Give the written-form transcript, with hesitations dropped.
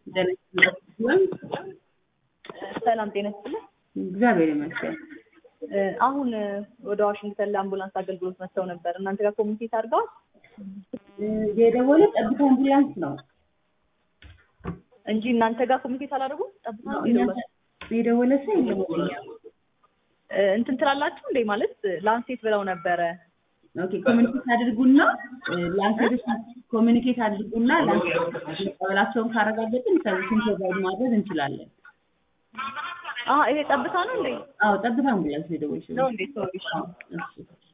ሰላም ጤና ይስጥልኝ። እግዚአብሔር ይመስገን። አሁን ወደ ዋሽንግተን ለአምቡላንስ አገልግሎት መጥተው ነበር። እናንተ ጋር ኮሚኒኬት አድርገዋል? የደወለ ጠብታ አምቡላንስ ነው እንጂ እናንተ ጋር ኮሚኒኬት አላደረጉም? ጠብታ ነው የደወለ ሰው የለም። እንትን ትላላችሁ እንዴ? ማለት ላንሴት ብለው ነበረ። ኦኬ ኮሚኒኬት አድርጉና ላንሴት ኮሚኒኬት አድርጉና ላንሴት ቀበላቸውን ካረጋገጥን ሰርቪስን ፕሮቫይድ ማድረግ እንችላለን። ይሄ ጠብታ ነው እንዴ? ጠብታ አምቡላንስ ነው የደወልሽው? ነው እንዴ? ሶሪ።